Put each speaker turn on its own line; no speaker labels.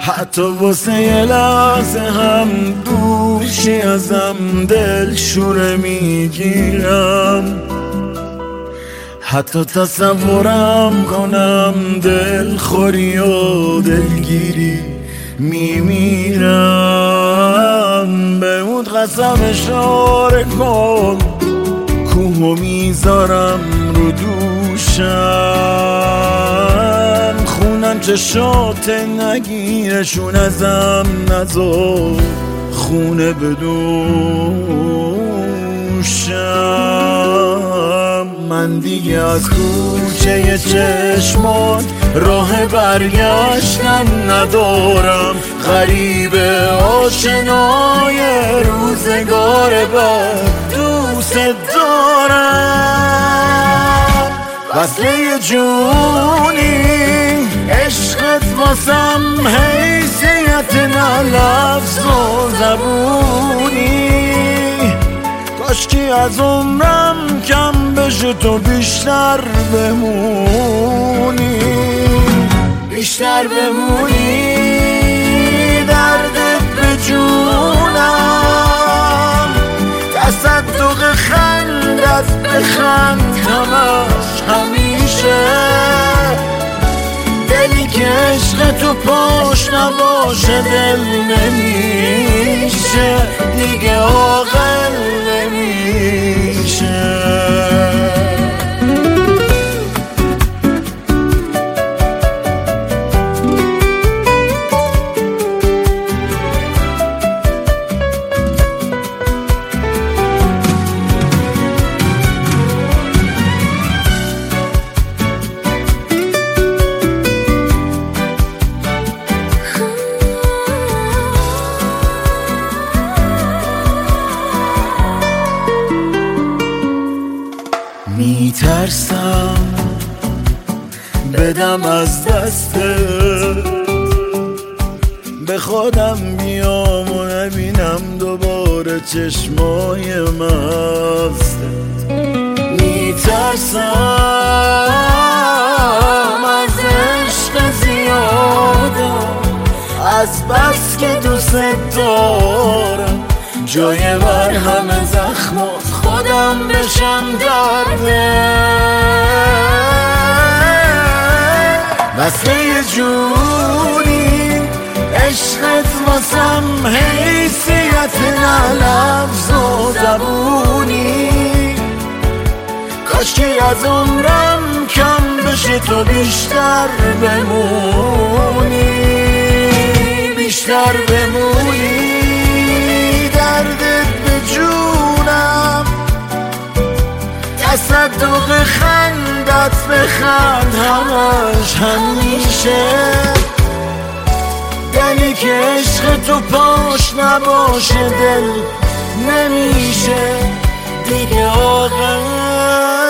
حتی واسه یه لحظه هم دوشی ازم دل شوره میگیرم، حتی تصورم کنم دلخوری و دلگیری میمیرم. به اون قسم اشاره کن کوهو میذارم رو دوشم، خونم چشات نگیرشون ازم نذار خونه بدوشم. من دیگه از کوچه چشمان راه برگشتن ندارم، غریب آشنای روزگار بعد دوست دارم. وصله جونی عشقت واسم حیثیت نه لفظ و زبونی، کاشکی از عمرم کم بشه تو بیشتر بمونی، بیشتر بمونی. دردت به جونم، تصدق خندت بخند همش همیشه، دلی که عشق تو پاش نباشه دل نمیشه دیگه، عاقل نمیشه. میترسم بدم از دستت، به خودم بیام و نبینم دوباره چشمای مستت. میترسم از عشق زیادم، از بس که دوست دارم جای مرهم زخمات خودم بشم درده. وصله جونی عشقت واسم حیثیت نه لفظ و زبونی، کاشکی از عمرم کم بشه تو بیشتر بمونی، بیشتر بمونی. دردت به جونم، تصدق خندت بخند همش همیشه، دلی که عشق تو پاش نباشه دل نمیشه دیگه، عاقل